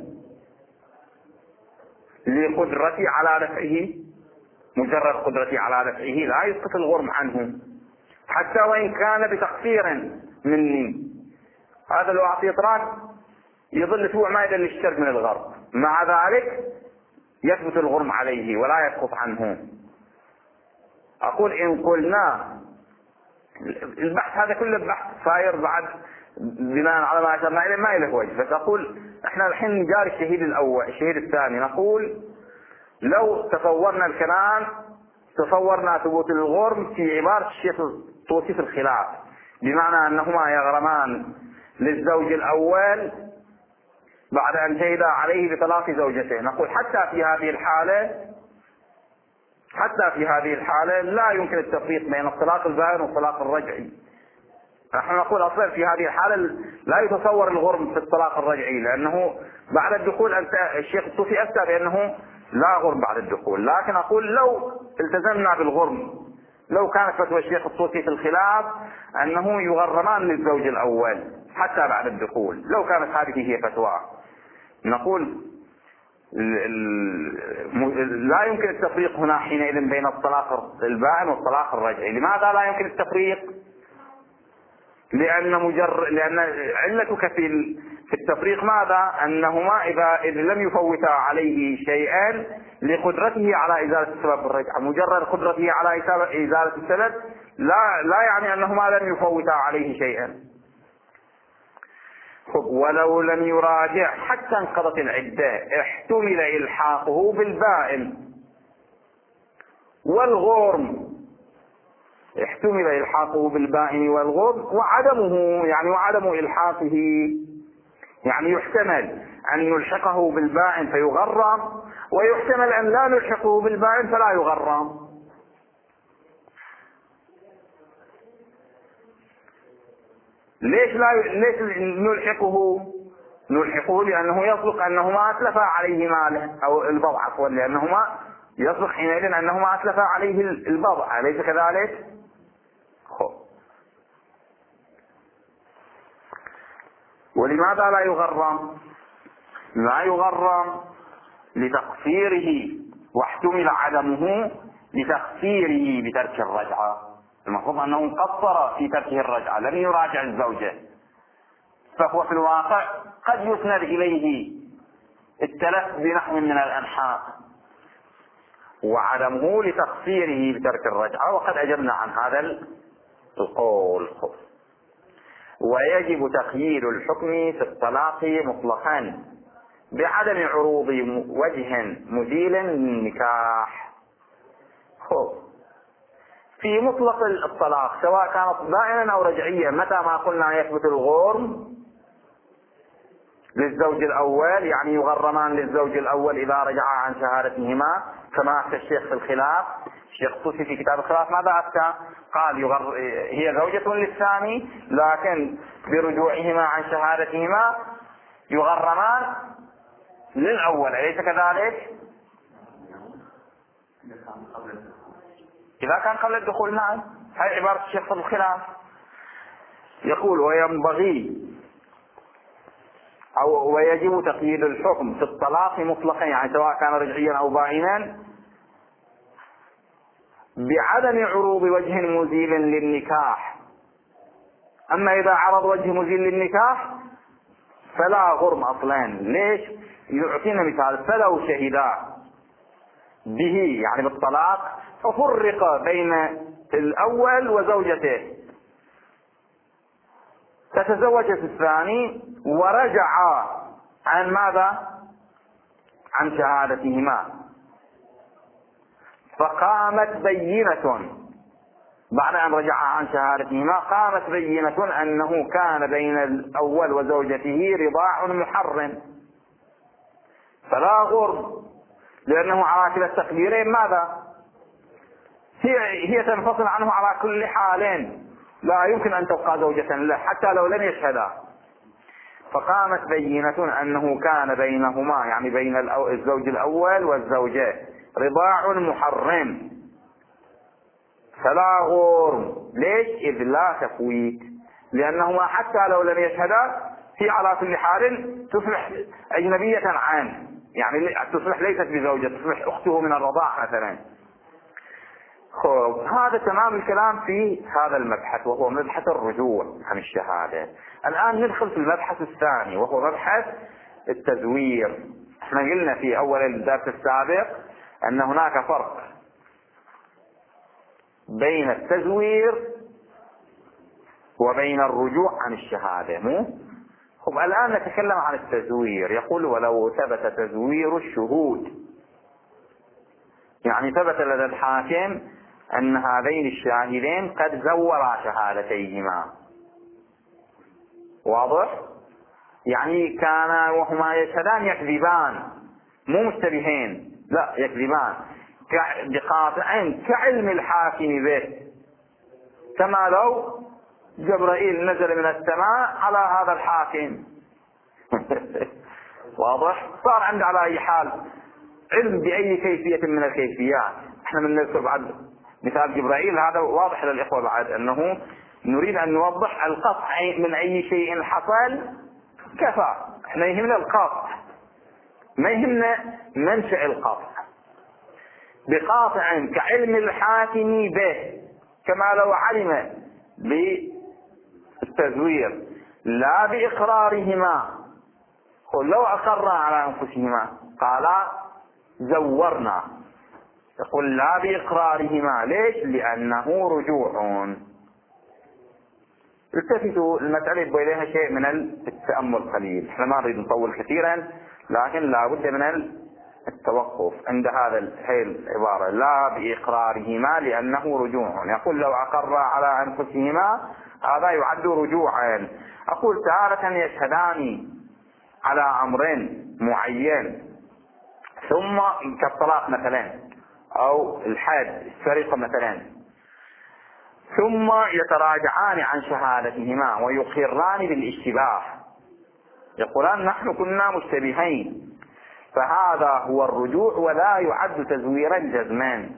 لقدرتي على دفعه؟ مجرد قدرتي على دفعه لا يسقط الغرم عنه حتى وإن كان بتقصير مني. هذا لو أعطي إطراق يظل أسبوع ما يدل الشرب من الغرب، مع ذلك يثبت الغرم عليه ولا يسقط عنه. أقول إن قلنا البحث هذا كله بحث صاير بعد بناء على ما أشرنا إليه ما له وجه، بس أقول إحنا الحين نجاري الشهيد الأول الشهيد الثاني، نقول لو تصورنا الكلام تصورنا ثبوت الغرم في عبارة الشيخ توصيف الخلاف، بمعنى أنهما يغرمان للزوج الأول بعد أن شهد عليه بطلاق زوجته. نقول حتى في هذه الحالة حتى في هذه الحالة لا يمكن التفريق بين الطلاق البائن والطلاق الرجعي. نحن نقول أصلا في هذه الحالة لا يتصور الغرم في الطلاق الرجعي، لأنه بعد الدخول أنت الشيخ الصوفي أفتى بأنه لا غرم بعد الدخول. لكن أقول لو التزمنا بالغرم، لو كانت فتوى الشيخ الصوفي في الخلاف أنه يغرمان للزوج الأول حتى بعد الدخول، لو كانت هذه هي فتوى، نقول لا يمكن التفريق هنا حينئذ بين الطلاق البائن والطلاق الرجعي. لماذا لا يمكن التفريق؟ لأن مجرد لأن علتك في في التفريق ماذا؟ أنهما إذا إذ لم يفوتا عليه شيئا لقدرته على إزالة السبب بالرجعة، مجرد قدرته على إزالة السبب لا لا يعني أنهما لم يفوتا عليه شيئا. ولو لم يراجع حتى انقضت العدة احتمل إلحاقه بالبائن والغرم، احتمل إلحاقه بالبائن والغرم وعدمه يعني وعدم إلحاقه يعني يحتمل أن نلحقه بالبائن فيغرم، ويحتمل أن لا نلحقه بالبائن فلا يغرم. ليش لا ليش نلحقه؟ نلحقه لأنه يصدق أنهما أتلفا عليه ماله أو البضع، عفوا لأنهما يصدق حينئذ أنهما أتلفا عليه البضع، أليس كذلك؟ خب. ولماذا لا يغرم؟ لا يغرم لتقصيره، واحتمل عدمه لتقصيره بترك الرجعة. المفروض أنه قصر في تركه الرجعة، لم يراجع الزوجة، فهو في الواقع قد يسند إليه التلف بنحو من الأنحاء، وعدمه لتقصيره بترك الرجعة، وقد أجبنا عن هذا القول. ويجب تقييد الحكم في الطلاق مطلقا بعدم عروض وجه مزيل للنكاح. في مطلق الطلاق سواء كانت بائنا أو رجعيا، متى ما قلنا يثبت الغرم للزوج الأول يعني يغرمان للزوج الأول إذا رجعا عن شهادتهما، كما أفتى الشيخ في الخلاف. الشيخ الطوسي في كتاب الخلاف ماذا أفتى؟ قال يغر... هي زوجة للثاني لكن برجوعهما عن شهادتهما يغرمان للأول، أليس كذلك؟ إذا كان قبل الدخول نعم، هذه عبارة الشيخ في الخلاف. يقول وينبغي أو ويجب تقييد الحكم في الطلاق مطلقا يعني سواء كان رجعيا أو بائنا بعدم عروض وجه مزيل للنكاح. أما إذا عرض وجه مزيل للنكاح فلا غرم أصلا. ليش؟ يعطينا مثال: فلو شهدا به يعني بالطلاق ففرق بين الأول وزوجته، فتزوجت الثاني ورجع عن ماذا؟ عن شهادتهما، فقامت بينة بعد أن رجع عن شهادتهما، قامت بينة أنه كان بين الأول وزوجته رضاع محرم، فلا غرم، لأنه على كلا التقديرين ماذا؟ هي هي تنفصل عنه على كل حال، لا يمكن أن تبقى زوجة له حتى لو لم يشهدا. فقامت بينة أنه كان بينهما يعني بين الزوج الأول والزوجة رضاع محرم، فلا غرم. ليش؟ إذ لا تفويت، لأنهما حتى لو لم يشهدا هي على كل حال تصبح أجنبية عنه، يعني تصبح ليست بزوجة، تصبح أخته من الرضاع مثلا. خب، هذا تمام الكلام في هذا المبحث وهو مبحث الرجوع عن الشهادة. الآن ندخل في المبحث الثاني وهو مبحث التزوير. احنا قلنا في أول الدرس السابق أن هناك فرق بين التزوير وبين الرجوع عن الشهادة، مو؟ خب، الآن نتكلم عن التزوير. يقول ولو ثبت تزوير الشهود، يعني ثبت لدى الحاكم أن هذين الشاهدين قد زورا شهادتيهما، واضح؟ يعني كان وهما يشهدان يكذبان، مو مشتبهين، لا يكذبان بقاطعين كعلم الحاكم به، كما لو جبرائيل نزل من السماء على هذا الحاكم. واضح؟ صار عنده على أي حال علم بأي كيفية من الكيفيات. احنا من نذكر بعد مثال جبرائيل، هذا واضح للإخوة بعد أنه نريد أن نوضح القطع من أي شيء حصل كفى. احنا يهمنا القطع، ما يهمنا منشأ القطع. بقاطع كعلم الحاكم به، كما لو علم التزوير لا بإقرارهما. قل لو أقرا على أنفسهما قال زورنا، يقول لا بإقرارهما. ليش؟ لأنه رجوع. التفتوا المسألة يبقى إليها شيء من التأمل قليل، احنا ما نريد نطول كثيرا، لكن لا بد من التوقف عند هذا هي العبارة لا بإقرارهما لأنه رجوع. يقول لو أقر على أنفسهما هذا يعد رجوعا. أقول تارة يشهدان على أمر معين ثم كالطلاق مثلا أو الحد السرقة مثلا، ثم يتراجعان عن شهادتهما ويقران بالاشتباه، يقولان نحن كنا مشتبهين، فهذا هو الرجوع ولا يعد تزويرا جزما.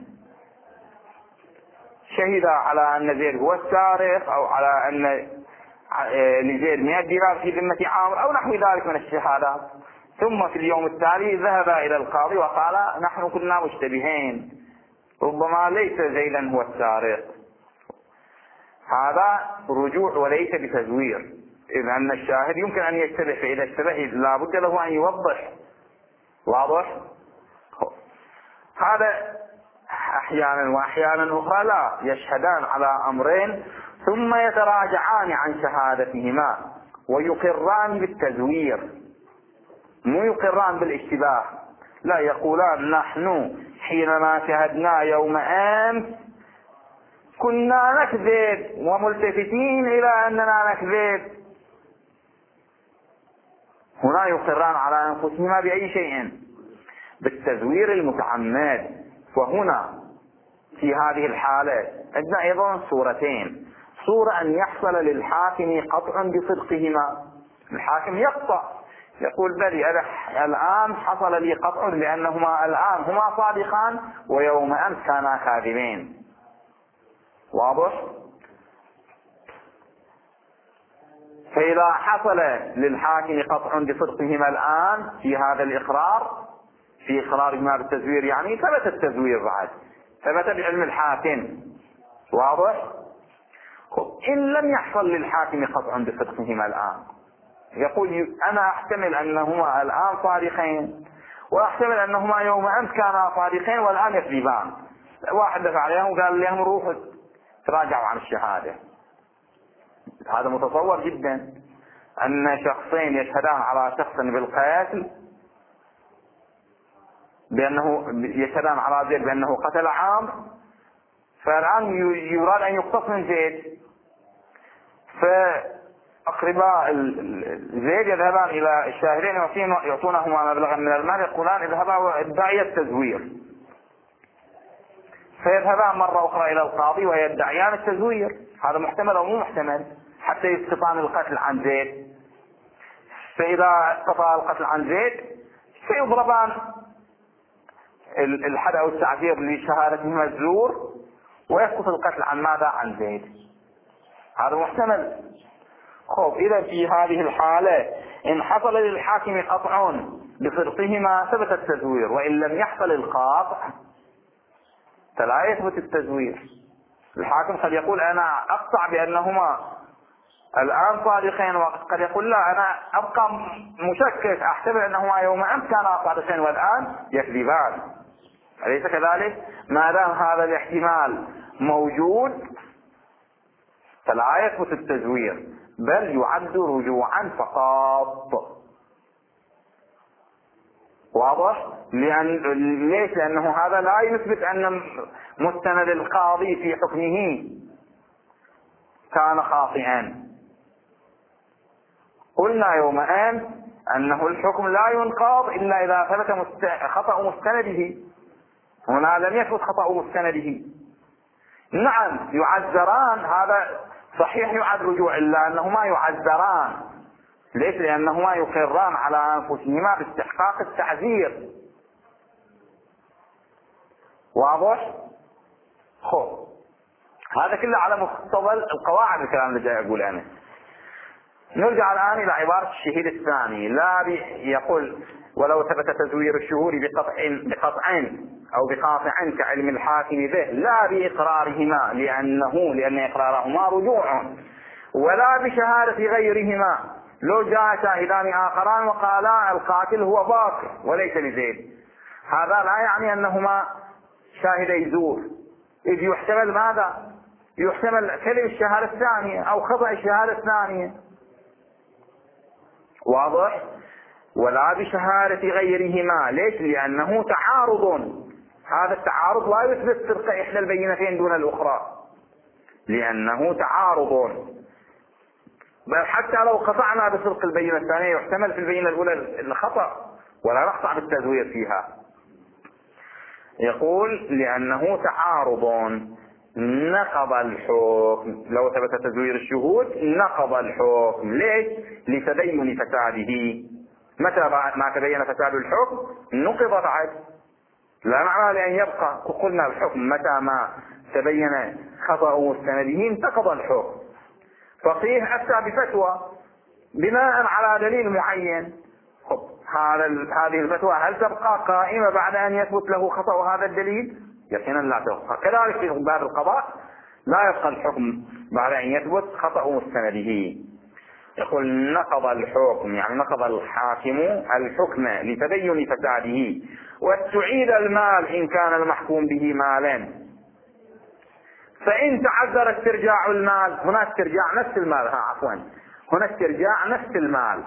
شهد على أن زيد هو السارق أو على أن لزيد مئة دينار في ذمة عامر أو نحو ذلك من الشهادات، ثم في اليوم التالي ذهب إلى القاضي وقال نحن كنا مشتبهين، ربما ليس زيدا هو السارق. هذا رجوع وليس بتزوير، إذ أن الشاهد يمكن أن يشتبه، فإذا اشتبه لا بد له أن يوضح. واضح؟ هذا أحيانا، وأحيانا أخرى لا، يشهدان على أمرين ثم يتراجعان عن شهادتهما ويقران بالتزوير، مو يقران بالاشتباه. لا، يقولان نحن حينما شهدنا يوم أمس كنا نكذب وملتفتين إلى أننا نكذب. هنا يقران على أنفسهما بأي شيء؟ بالتزوير المتعمد. وهنا في هذه الحالة عندنا أيضا صورتين: صورة أن يحصل للحاكم قطع بصدقهما، الحاكم يقطع يقول بلي أنا الآن حصل لي قطع لأنهما الآن هما صادقان ويوم أمس كانا كاذبين. واضح؟ فإذا حصل للحاكم قطع بصدقهما الآن في هذا الإقرار، في إقرارهما بالتزوير، يعني ثبت التزوير بعد، ثبت بعلم الحاكم. واضح؟ إن لم يحصل للحاكم قطع بصدقهما الآن، يقول أنا أحتمل أنهما الآن صادقين وأحتمل أنهما يوم أمس كانا صادقين والآن يكذبان. واحد دفع عليهم وقال لهم روحوا تراجعوا عن الشهادة. هذا متصور جدا، أن شخصين يشهدان على شخص بالقتل، بأنه يشهدان على زيد بأنه قتل عامر، فالآن يراد أن يقتص من زيد، فأقرباء زيد يذهبان إلى الشاهدين يعطونهما مبلغا من المال، يقولان اذهبا ادعي التزوير، فيذهبان مرة أخرى إلى القاضي ويدعيان التزوير. هذا محتمل أو مو محتمل؟ حتى يسقطان القتل عن زيد. فإذا قطع القتل عن زيد سيضربان الحد أو التعذير لشهادتهما الزور ويسقط القتل عن ماذا؟ عن زيد. هذا محتمل. خب إذا في هذه الحالة إن حصل للحاكم قطع بصدقهما ثبت التزوير، وإن لم يحصل القاطع فلا يثبت التزوير. الحاكم قد يقول أنا أقطع بأنهما الآن صادقين، وقد يقول لا أنا أبقى مشكك، أحتمل أنهما يوم أمس كانا صادقين والآن يكذبان. أليس كذلك؟ ما دام هذا الاحتمال موجود فلا يثبت التزوير، بل يعد رجوعا فقط. واضح؟ لأن ليش؟ لأنه هذا لا يثبت أن مستند القاضي في حكمه كان خاطئا. قلنا يوم أمس أنه الحكم لا ينقض إلا إذا ثبت مست... خطأ مستنده. هنا لم يثبت خطأ مستنده. نعم يعذران، هذا صحيح يعد رجوع، إلا أنهما يعذران. ليش؟ لأنهما يقران على أنفسهما باستحقاق التعذير. واضح؟ خب هذا كله على مقتضى القواعد الكلام اللي جاي أقول أنا. نرجع الآن إلى عبارة الشهيد الثاني. لا يقول ولو ثبت تزوير الشهور بقطع بقطع أو بقاطع كعلم الحاكم به لا بإقرارهما، لأنه لأن إقرارهما رجوع، ولا بشهادة غيرهما. لو جاء شاهدان آخران وقالا القاتل هو بكر وليس لزيد، هذا لا يعني أنهما شاهدي زور، إذ يحتمل ماذا؟ يحتمل كذب الشهادة الثانية أو خطأ الشهادة الثانية. واضح؟ ولا بشهادة غيرهما. ليش؟ لأنه تعارض، هذا التعارض لا يثبت صدق إحدى البينتين دون الأخرى، لأنه تعارض. بل حتى لو قطعنا بصدق البينة الثانية يحتمل في البينة الأولى الخطأ ولا نقطع بالتزوير فيها. يقول لأنه تعارض نقض الحكم، لو ثبت تزوير الشهود نقض الحكم. ليش؟ لتبين فساده. متى ما تبين فساد الحكم نقض بعد، لا معنى لأن يبقى. قلنا الحكم متى ما تبين خطأ مستنده انتقض الحكم. فقيه أفتى بفتوى بناء على دليل معين، هذا هذه الفتوى هل تبقى قائمة بعد أن يثبت له خطأ هذا الدليل؟ يقينا لا تبقى. كذلك في باب القضاء لا يبقى الحكم بعد أن يثبت خطأ مستنده. يقول نقض الحكم يعني نقض الحاكم الحكم لتبين فساده، واستعيد المال إن كان المحكوم به مالا. فإن تعذر استرجاع المال، هنا استرجاع نفس المال، ها عفوا هنا استرجاع نفس المال.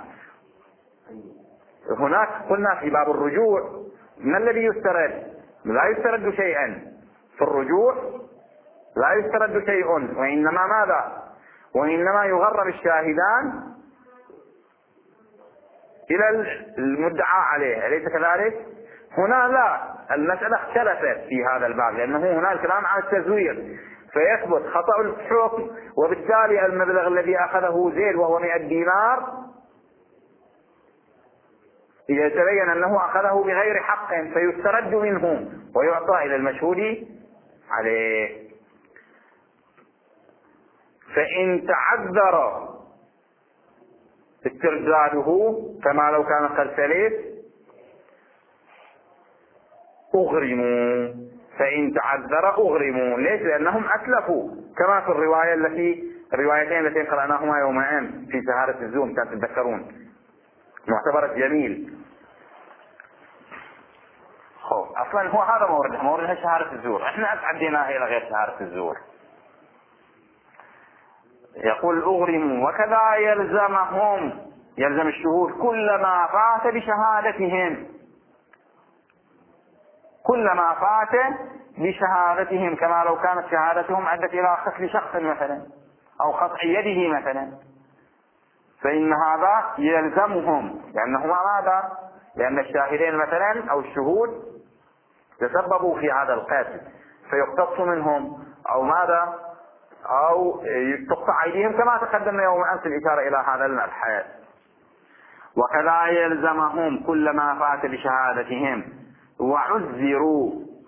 هناك قلنا في باب الرجوع ما الذي يسترد؟ لا يسترد شيئا في الرجوع، لا يسترد شيء، وإنما ماذا؟ وإنما يغرب الشاهدان إلى المدعى عليه، أليس كذلك؟ هنا لا، المسألة اختلفت في هذا الباب، لأنه هنا الكلام عن التزوير، فيثبت خطأ الحكم، وبالتالي المبلغ الذي أخذه زيد وهو مئة دينار إذا تبين أنه أخذه بغير حق فيسترد منه ويعطى إلى المشهود عليه. فإن تعذر استرداده كما لو كان قد سلف أغرموا. فإن تعذر أغرموا. ليش؟ لأنهم أتلفوا، كما في الرواية التي الروايتين التي قرأناهما يوم أمس في شهادة الزوم، كانت تتذكرون، معتبرة جميل. خو أصلا هو هذا موردها، موردها شهادة الزور، احنا عديناها إلى غير شهادة الزور. يقول أغرموا. وكذا يلزمهم، يلزم الشهود كلما فات بشهادتهم، كلما فات بشهادتهم، كما لو كانت شهادتهم أدت إلى قتل شخص مثلا أو قطع يده مثلا، فإن هذا يلزمهم، لأنهما ماذا؟ لأن الشاهدين مثلا أو الشهود تسببوا في هذا القتل فيقتص منهم أو ماذا، أو تقطع أيديهم، كما تقدمنا يوم أمس الإشارة إلى هذا المبحث. وكذا يلزمهم كلما فات بشهادتهم وعذروا.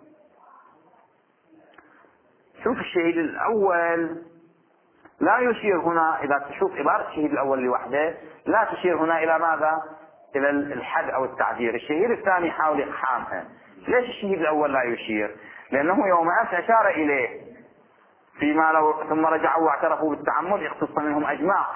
شوف الشهيد الأول لا يشير هنا، إذا تشوف عبارة الشهيد الأول لوحده لا تشير هنا إلى ماذا؟ إلى الحد أو التعذير. الشهيد الثاني حاول إقحامها. ليش الشهيد الأول لا يشير؟ لأنه يوم أمس أشار إليه فيما لو ثم رجعوا واعترفوا بالتعمد اختص منهم أجماع.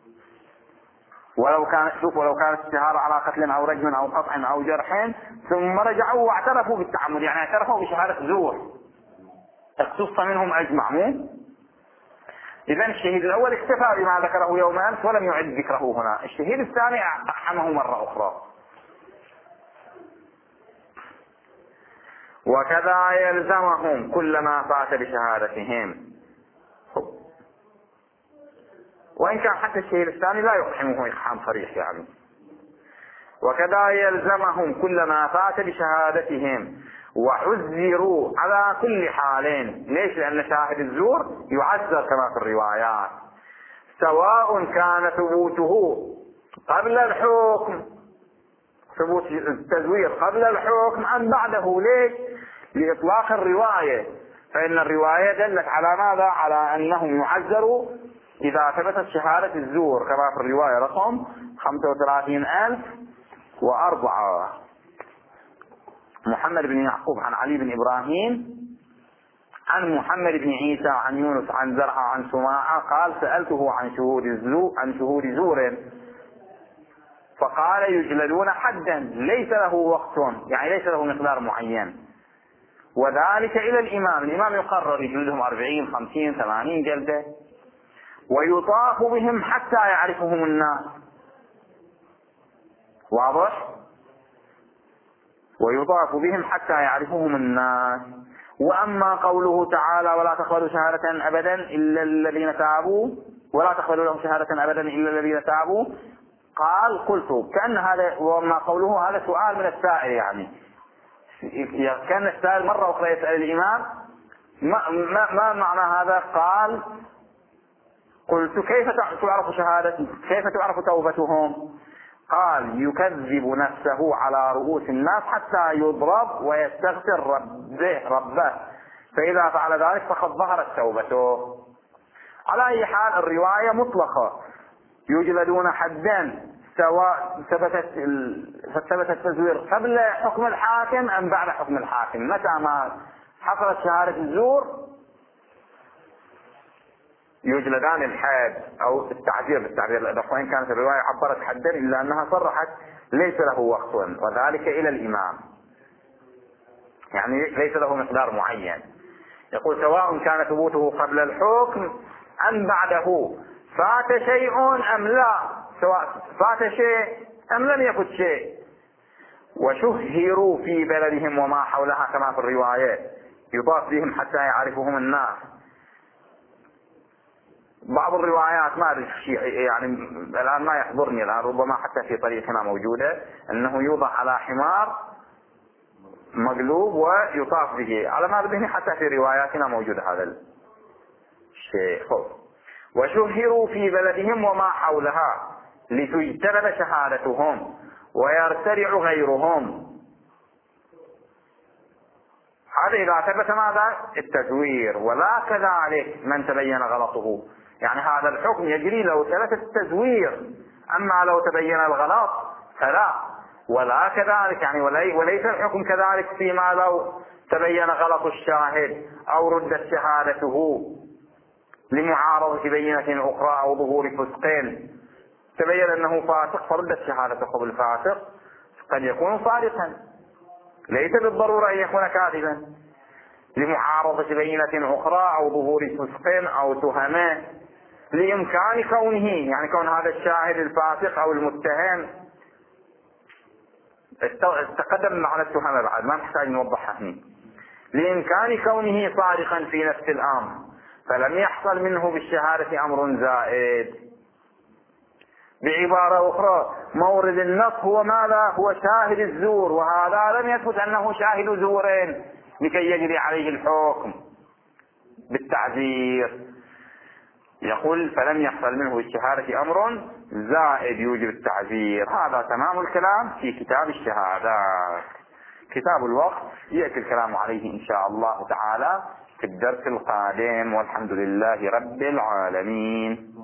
ولو كان شوف ولو كانت الشهادة على قتل أو رجم أو قطع أو جرح ثم رجعوا واعترفوا بالتعمد، يعني اعترفوا بشهادة زور، اختص منهم أجمع. مو إذن الشهيد الأول اكتفى بما ذكره يوم أمس ولم يعد ذكره هنا. الشهيد الثاني أقحمه مرة أخرى. وكذا يلزمهم كلما فات بشهادتهم، وإن كان حتى الشهيد الثاني لا يقحمه إقحام صريح يعني. وكذا يلزمهم كلما فات بشهادتهم وعذروا على كل حال. ليش؟ لأن شاهد الزور يعذر كما في الروايات، سواء كان ثبوته قبل الحكم، ثبوت التزوير قبل الحكم أم بعده. ليش؟ لإطلاق الرواية، فإن الرواية دلت على ماذا؟ على أنهم يعذروا إذا ثبتت شهادة الزور، كما في الرواية رقم خمسة وثلاثين ألف وأربعة. محمد بن يعقوب عن علي بن إبراهيم عن محمد بن عيسى عن يونس عن زرعة عن سماعة قال سألته عن شهود الزور عن شهود زور فقال يجلدون حدا ليس له وقت، يعني ليس له مقدار معين، وذلك إلى الإمام، الإمام يقرر يجلدهم أربعين خمسين ثمانين جلدة، ويطاف بهم حتى يعرفهم الناس. واضح؟ ويطاف بهم حتى يعرفهم الناس. وأما قوله تعالى ولا تقبلوا شهادة أبدا إلا الذين تابوا ولا تقبلوا لهم شهادة أبدا إلا الذين تابوا، قال قلت كأن هذا، وما قوله هذا سؤال من السائل، يعني كان السائل مرة أخرى يسأل الإمام ما, ما, ما معنى هذا؟ قال قلت كيف تعرف شهادة كيف تعرف توبتهم؟ قال يكذب نفسه على رؤوس الناس حتى يضرب ويستغفر ربه, ربه فإذا فعل ذلك فقد ظهرت توبته. على أي حال الرواية مطلقة، يجلدون حدا سواء ثبتت ثبت التزوير قبل حكم الحاكم أم بعد حكم الحاكم. متى ما حصلت شهادة الزور يجلدان الحد أو التعذير بالتعذير الأدق، وإن كانت الرواية عبرت حدا إلا أنها صرحت ليس له وقت، وذلك إلى الإمام، يعني ليس له مقدار معين. يقول سواء كان ثبوته قبل الحكم أم بعده، فات شيء أم لا، سواء فات شيء أم لم يفت شيء. وشهروا في بلدهم وما حولها كما في الروايات، يضاف بهم حتى يعرفهم الناس. بعض الروايات ما أدري يعني الآن ما يحضرني الآن، ربما حتى في طريقنا موجودة، أنه يوضع على حمار مقلوب ويطاف به، على ما ذهني حتى في رواياتنا موجود هذا الشيء. وشهروا في بلدهم وما حولها لتجتنب شهادتهم ويرترع غيرهم. هذا إذا ثبت ماذا؟ التزوير. ولا كذلك من تبين غلطه، يعني هذا الحكم يجري لو ثبت التزوير، أما لو تبين الغلط فلا. ولا كذلك يعني وليس الحكم كذلك فيما لو تبين غلط الشاهد أو ردت شهادته لمعارضة بينة أخرى أو ظهور فسقين، تبين أنه فاسق فردت شهادته قبل فاسق، قد يكون صادقا، ليس بالضرورة أن يكون كاذبا، لمعارضة بينة أخرى أو ظهور فسقين أو تهمة، لإمكان كونه، يعني كون هذا الشاهد الفاسق أو المتهم تقدم معنى التهمة بعد ما نحتاج نوضحها هنا، لإمكان كونه صادقا في نفس الأمر، فلم يحصل منه بالشهادة أمر زائد. بعبارة أخرى مورد النص هو ماذا؟ هو شاهد الزور، وهذا لم يثبت أنه شاهد زورين لكي يجري عليه الحكم بالتعذير. يقول فلم يحصل منه بالشهادة أمر زائد يوجب التعذير. هذا تمام الكلام في كتاب الشهادات. كتاب الوقت يأتي الكلام عليه إن شاء الله تعالى في الدرس القادم، والحمد لله رب العالمين.